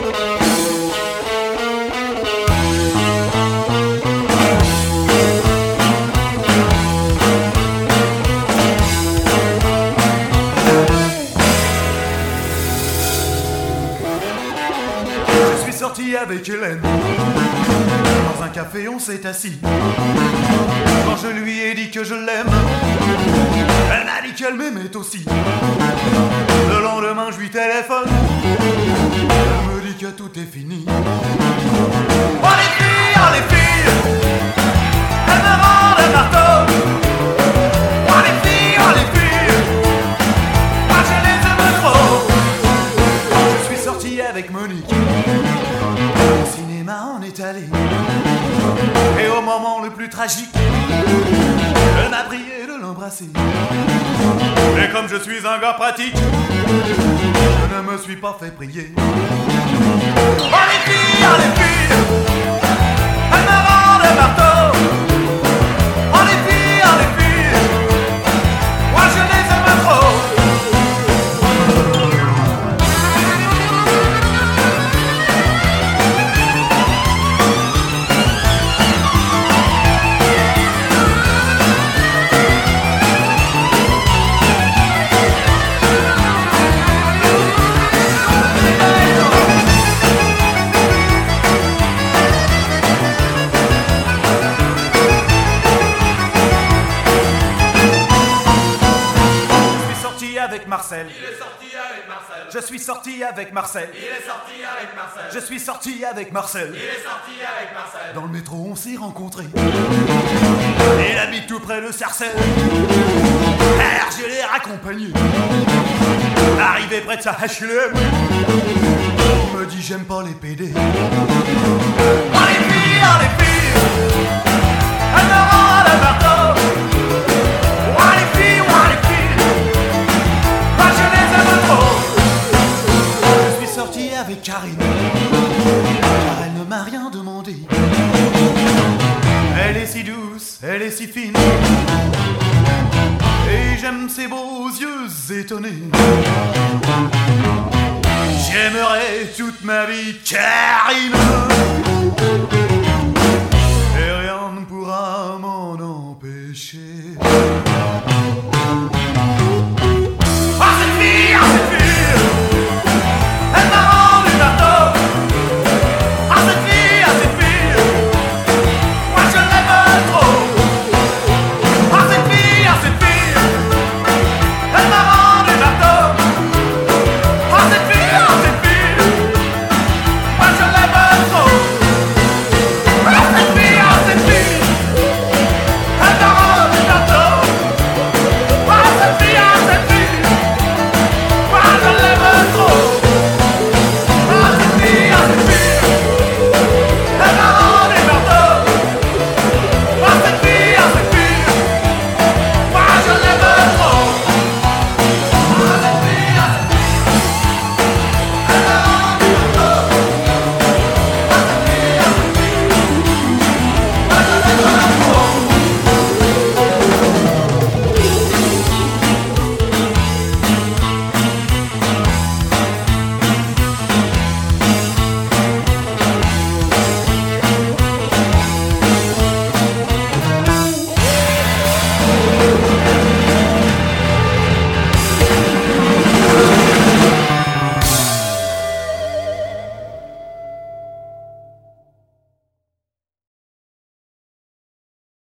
Sorti avec Hélène. Dans un café on s'est assis. Quand je lui ai dit que je l'aime, elle m'a dit qu'elle m'aimait aussi. Le lendemain je lui téléphone, elle me dit que tout est fini. Oh les filles, elles me rendent un marteau. Oh les filles, moi je les aime trop. Je suis sorti avec Monique. Au cinéma on est allé. Et au moment le plus tragique, elle m'a prié de l'embrasser. Mais comme je suis un gars pratique, je ne me suis pas fait prier. Oh les filles, elles me rendent un marteau. Oh les filles, moi je les aime trop. Avec Marcel. Il est sorti avec Marcel. Je suis sorti avec Marcel. Il est sorti avec Marcel. Je suis sorti avec Marcel. Il est sorti avec Marcel. Dans le métro on s'est rencontrés. Il habite tout près de Sarcelles. Alors je l'ai raccompagné. Arrivé près de sa HLM, il me dit j'aime pas les PD. Oh les filles, elles me rendent le marteau. Oh les filles, je suis sorti avec Karine, car elle ne m'a rien demandé. Elle est si douce, elle est si fine, et j'aime ses beaux yeux étonnés. J'aimerais toute ma vie Karine.